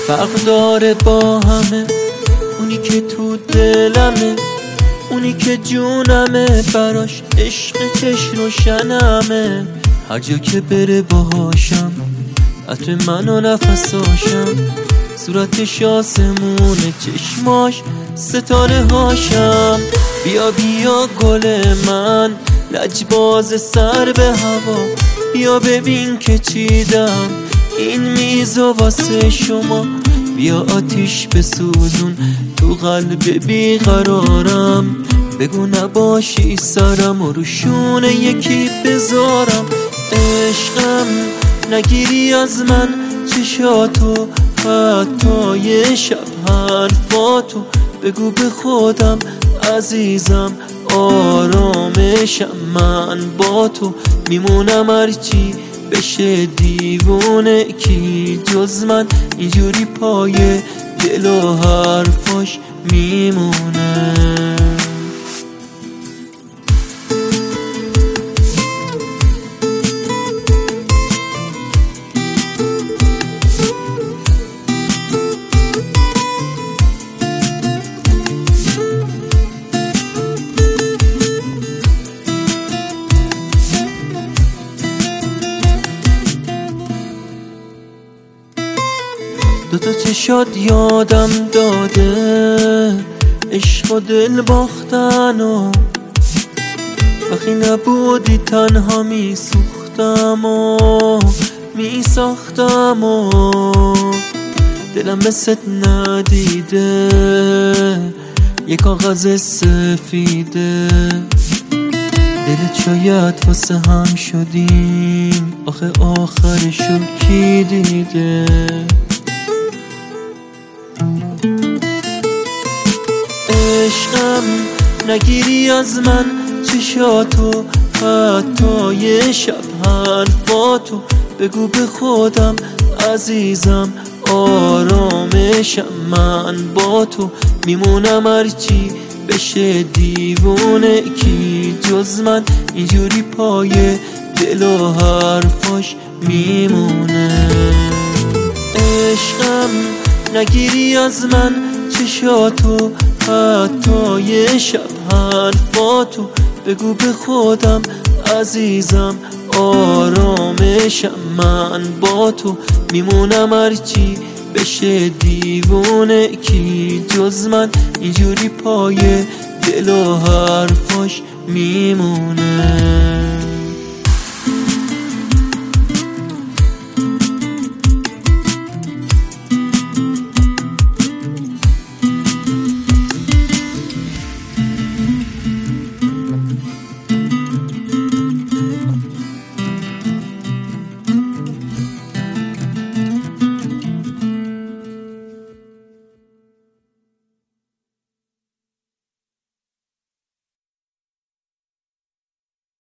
فرق داره با همه، اونی که تو دلمه، اونی که جونمه، براش عشق چش روشنمه. هر جا که بره باهاشم، عطر من و نفساشم، صورتش آسمونه، چشماش ستاره هاشم. بیا بیا گل من، لجباز سر به هوا، بیا ببین که چیدم این میزو واسه شما. بیا آتیش بسوزون تو قلب بیقرارم، بگو نباشی سرم و روشونه یکی بذارم. عشقم نگیری از من چشاتو، حتی یه شب حرفاتو، بگو به خودم عزیزم آرامشم من با تو. میمونم هرچی بشه دیوونه، کی جز من اینجوری پای دل و حرفاش میمونه. دوتا چشات یادم داده عشق و دل باختن، و وقتی نبودی تنها می سوختم و می ساختم، و دلم مثل ندیده یه کاغذ سفیده. دلت شاید واسه هم شدیم، آخه آخرشو کی دیده؟ عشقم نگیری از من چشاتو، حتی یه شب حرفاتو، بگو به خودم عزیزم آرامشم من با تو. میمونم هرچی بشه دیوونه، کی جز من اینجوری پای دل و حرفاش میمونه. عشقم نگیری از من چشاتو، حتی یه شب حرفاتو، بگو به خودم عزیزم آرامشم من با تو. میمونم هرچی بشه دیوونه، کی جز من اینجوری پای دل و حرفاش میمونه.